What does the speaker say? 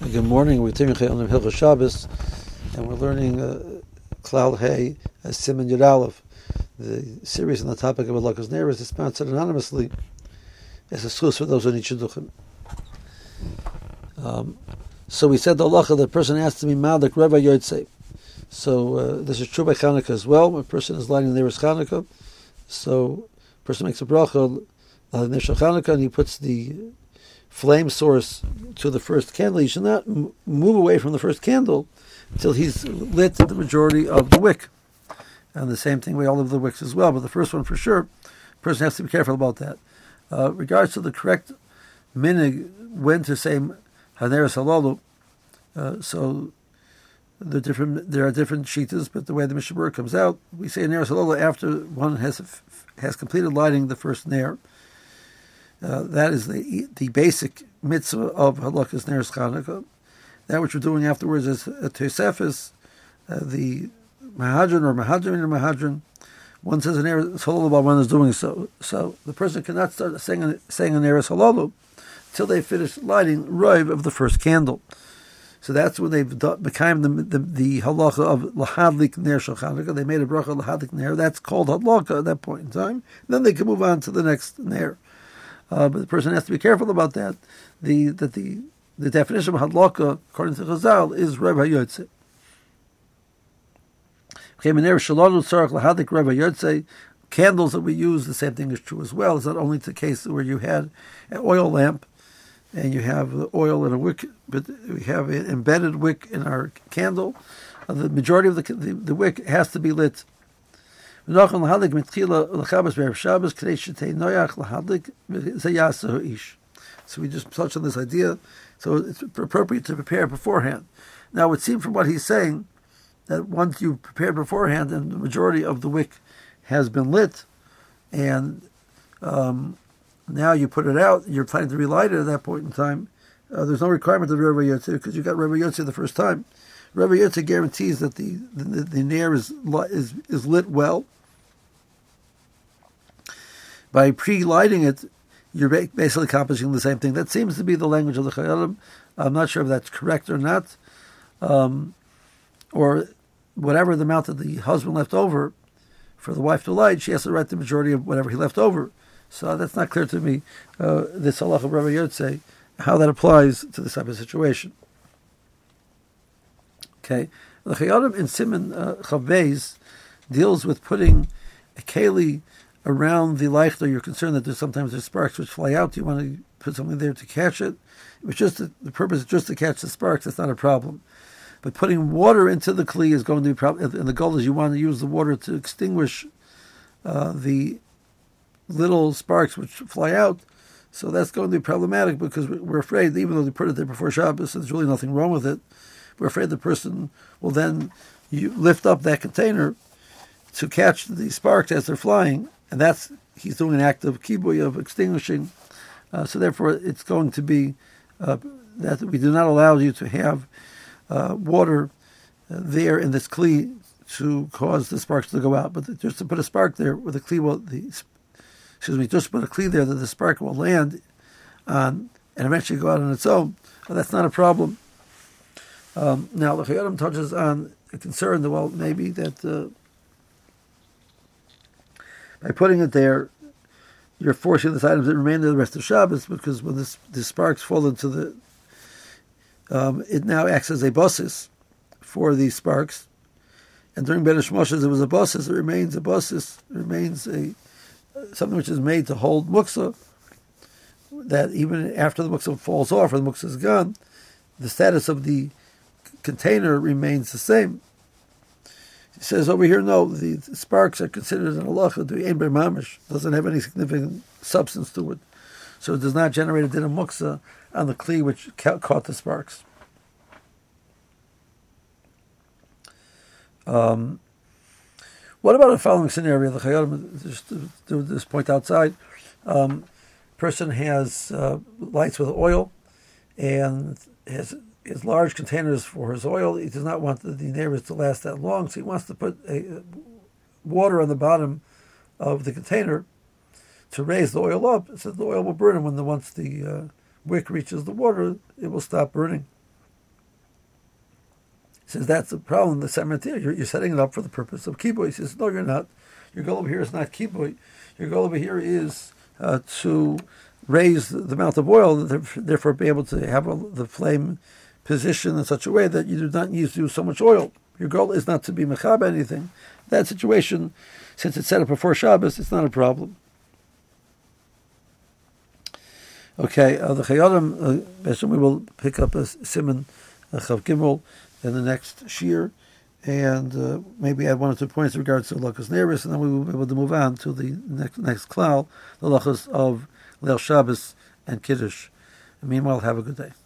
Good morning. We're taking on Hilchos Shabbos, and we're learning Klal Hey Siman Yud Aleph. The series on the topic of Halakas Neiros is sponsored anonymously as a source for those who need shidduchim. So we said the halacha, the person has to be Malik Reva Yotzei. So this is true by Chanukah as well. When a person is lighting the Neiros Chanukah, so a person makes a bracha lighting the Neiros Chanukah, and he puts the flame source to the first candle. He should not move away from the first candle until he's lit the majority of the wick. And the same thing, we all of the wicks as well, but the first one for sure, the person has to be careful about that. Regards to the correct minig, when to say Haneres Halalu, so there are different shitas, but the way the Mishnah Berurah comes out, we say Haneres Halalu after one has completed lighting the first nair. That is the basic mitzvah of Halakas Neiros Chanukah. That which we're doing afterwards is a Tosefes, the Mahadran or Mahadran. One says an Neiros Halalu while one is doing so. So the person cannot start saying a Neiros Halalu until they finish lighting Roiv of the first candle. So that's when they've become the halacha of lahadlik ner shel Chanukah. They made a bracha lahadlik ner. That's called halakha at that point in time. Then they can move on to the next ner. But the person has to be careful about that. The definition of hadlaka, according to Chazal, is Rev HaYotze. Okay, Mener Shalonu Tzarech Lahadik Rev HaYotze. Candles that we use, the same thing is true as well. It's not only the case where you had an oil lamp and you have the oil in a wick, but we have an embedded wick in our candle. The majority of the wick has to be lit. So we just touched on this idea. So it's appropriate to prepare beforehand. Now it would seem from what he's saying that once you've prepared beforehand and the majority of the wick has been lit, and now you put it out, you're planning to relight it at that point in time, there's no requirement of Rebbe Yotze because you got Rebbe Yotze the first time. Rebbe Yotze guarantees that the nair is lit well. By pre-lighting it, you're basically accomplishing the same thing. That seems to be the language of the Chayalim. I'm not sure if that's correct or not. Or whatever the amount that the husband left over for the wife to light, she has to write the majority of whatever he left over. So that's not clear to me, this halacha of Rebbe Yotze, how that applies to this type of situation. Okay. The Chayalim in Siman Chavbeis deals with putting a keli around the leichter. You're concerned that sometimes there's sparks which fly out. You want to put something there to catch it. It's just the purpose is just to catch the sparks. That's not a problem. But putting water into the kli is going to be a problem. And the goal is you want to use the water to extinguish the little sparks which fly out. So that's going to be problematic because we're afraid, even though they put it there before Shabbos, there's really nothing wrong with it. We're afraid the person will then lift up that container to catch the sparks as they're flying. And he's doing an act of kibuy, of extinguishing. So therefore, it's going to be that we do not allow you to have water there in this kli to cause the sparks to go out. But just to put a spark there with the kli, just put a kli there that the spark will land on and eventually go out on its own. That's not a problem. Now, the Chayalim touches on a concern that, maybe that by putting it there, you're forcing this item to remain there the rest of Shabbos, because when the sparks fall into it now acts as a basis for these sparks. And during Ben Hashmoshes, it was a basis. It remains a basis. It remains something which is made to hold muksa, that even after the muksa falls off or the muksa is gone, the status of the container remains the same. He says over here, no, the sparks are considered an halacha to ein mamish. Doesn't have any significant substance to it, so it does not generate a din of muksa on the kli which caught the sparks. What about the following scenario? The Chayalim, just to do this point outside, person has lights with oil and has large containers for his oil. He does not want the neighbors to last that long, so he wants to put water on the bottom of the container to raise the oil up, so the oil will burn, and once the wick reaches the water, it will stop burning. says that's the problem. The cemetery, you're setting it up for the purpose of kiboy. He says, no, you're not. Your goal over here is not kiboy. Your goal over here is to raise the amount of oil, therefore be able to have the flame positioned in such a way that you do not need to use so much oil. Your goal is not to be mechab anything. That situation, since it's set up before Shabbos, it's not a problem. Okay, the Chayyim, we will pick up a Siman Chav Gimel in the next Shir, and maybe add 1 or 2 points in regards to Lachas Neris, and then we will be able to move on to the next klal, the Lachas of Leil Shabbos and Kiddush. And meanwhile, have a good day.